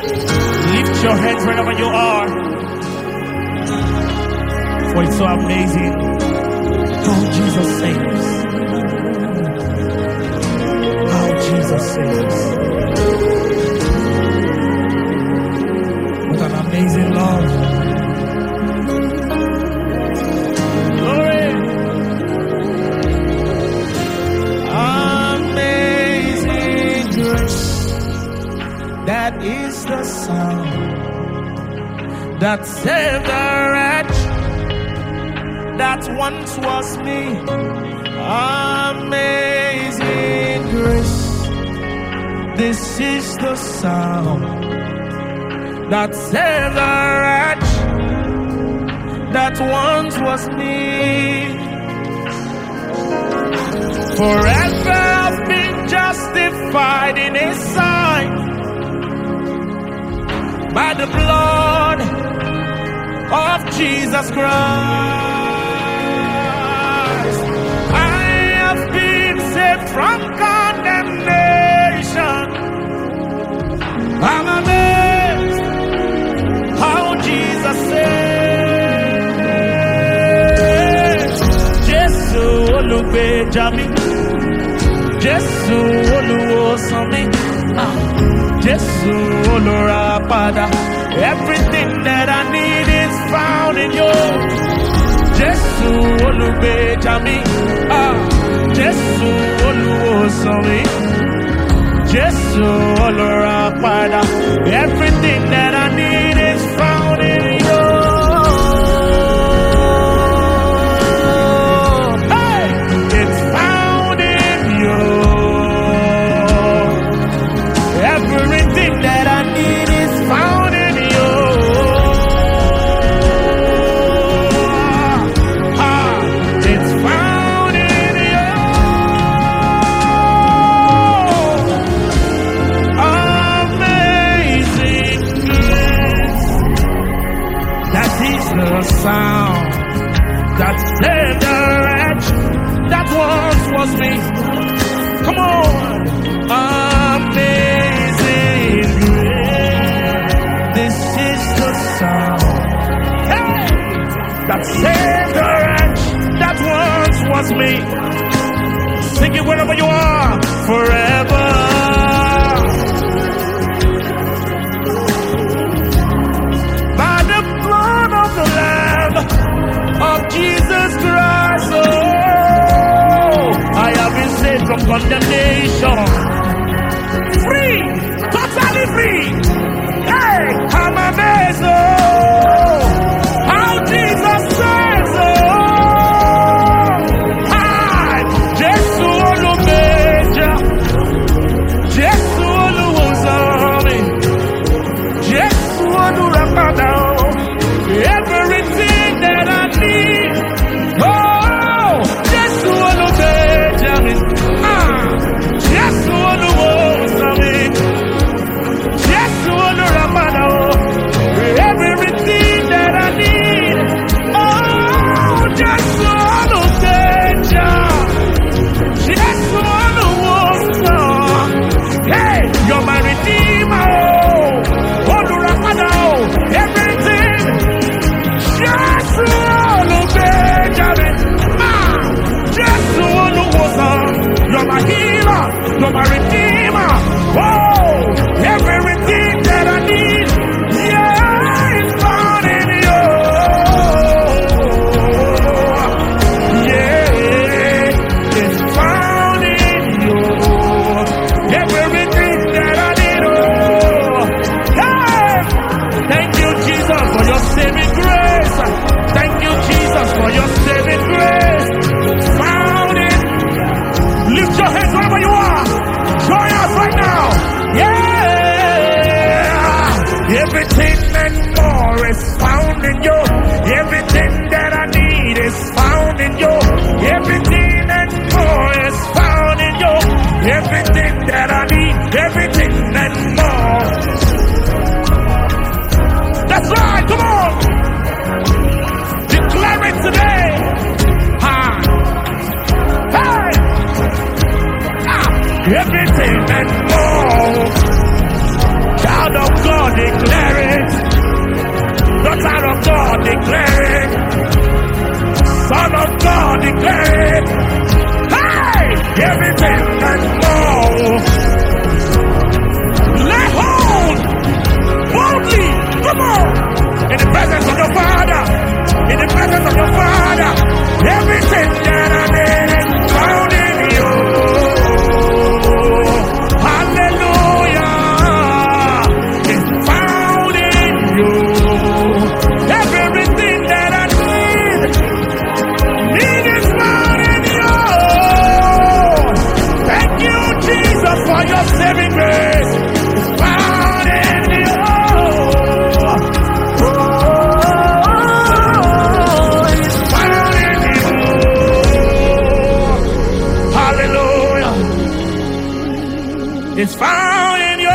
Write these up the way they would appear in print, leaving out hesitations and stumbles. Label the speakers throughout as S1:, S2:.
S1: Lift your hands wherever you are. For it's so amazing how Jesus saves. How Jesus saves. What an amazing love. Glory. Amazing grace. That is the sound that saved a wretch that once was me. Amazing grace. This is the sound that saved a wretch that once was me. Forever I've been justified in His sight by the blood of Jesus Christ. I have been saved from condemnation. I'm amazed how Jesus saves. Jesu olugbeja mi, Jesu oluwosan mi, Jesu olurapada. Everything that I need is found in you. Jesu olugbeja mi, Jesu oluwosan mi, Jesu olurapada. Everything that I need is found in you. Hey, it's found in you. Everything that I need is found in you. It's found in you. Amazing grace. That is the sound that saved a wretch that once was me. Come on. Amazing grace. This is the sound, hey, that saved a wretch that once was me. Sing it wherever you are, forever. By the blood of the Lamb of Jesus Christ, oh, I have been saved from condemnation. Free, totally free. Hey, I'm amazed, oh, how Jesus saves, oh, hi, Jesu olubeja, Jesu oluwozami, Jesu olurapada, everything that I need, oh, Jesu olubeja, Jesu oluwozami, Jesu olurapada, everything that I need, oh, Jesu olubeja, Jesu oluwozami, hey, you're my redeemer, oh, olurapada, everything, Jesu olubeja, Jesu oluwozami, you're my healer, you're my redeemer, oh, everything that I need, yeah, it's found in you. Yeah, it's found in you. Everything that I need, oh, yeah. Thank you, Jesus, for your saving grace. Thank you, Jesus, for your saving grace. Found it. Lift your hands wherever you are. Join us right now. Yeah. Everything and more is found in you. Everything that I need is found in you. Everything and more is found in you. Everything that I need, everything and more. That's right, come on. Declare it today. Hey. Everything and more. Child of God, declare it. Hey, everything and more. Lay hold boldly. Come on. In the presence of your Father. In the presence of your Father. Everything that I need is found in you. Hallelujah. It's found in you. Everything that I need is found in you. Thank you, Jesus, for your saving grace. It's found in you. It's found in you. Hallelujah. It's found in you.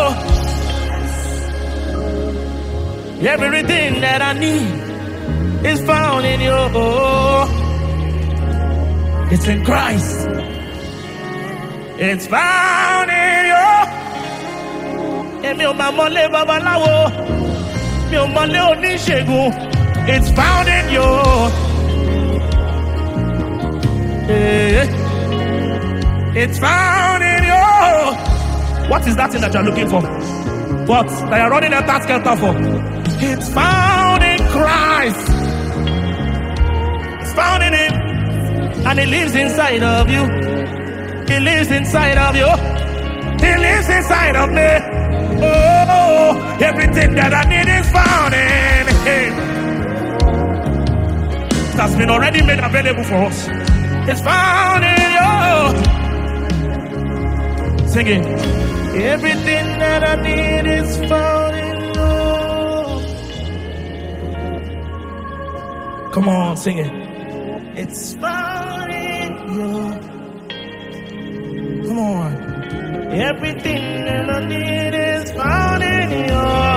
S1: Everything that I need is found in you. It's in Christ. It's found in you. Èmi ò máa mọ̀lé babaláwo. Mi ò mọ̀lé oníṣègùn. It's found in you. It's found in you. What is that thing that you're looking for? What? That you're running a task for? It's found in Christ. It's found in Him. And He lives inside of you. He lives inside of you. He lives inside of me. Oh, everything that I need is found in Him. It has been already made available for us. It's found in you. Sing it. Everything that I need is found in you. Come on, sing it. It's found in you. Come on. Everything that I need is found in you.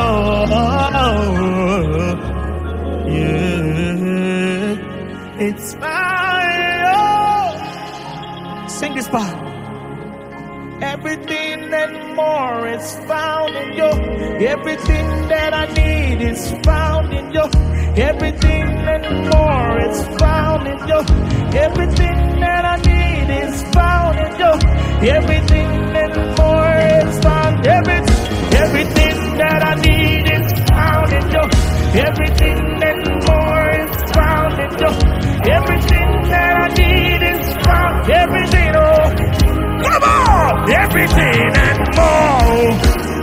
S1: Yeah. It's found in you. Sing this part. Everything and more is found in you. Everything that I need is found in you. Everything and more is found in you. Everything that I need is found in you. Everything and more is found. Everything that I need is found in you. Everything and more is found in you. Everything that I need is found. Everything, oh, come on! Everything and more.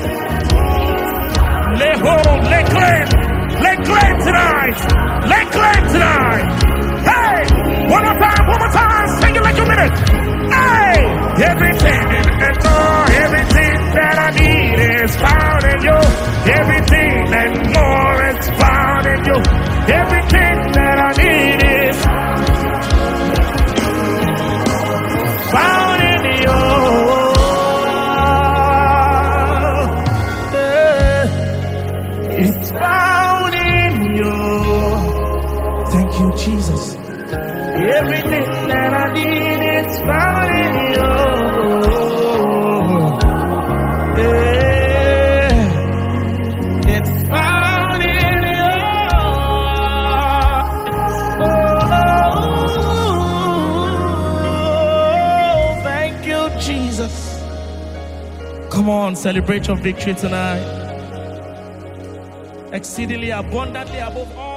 S1: Lay hold, lay claim tonight. Lay claim tonight. Hey, one more time, sing it like you mean it. Hey, everything and more, everything that I need is found in you. Everything and more is found in you. Everything that I need is found in you. It's found in you. Thank you, Jesus. Everything that I need is found in you. Yeah. It's found in you. Oh, thank you, Jesus. Come on, celebrate your victory tonight. Exceedingly abundantly above all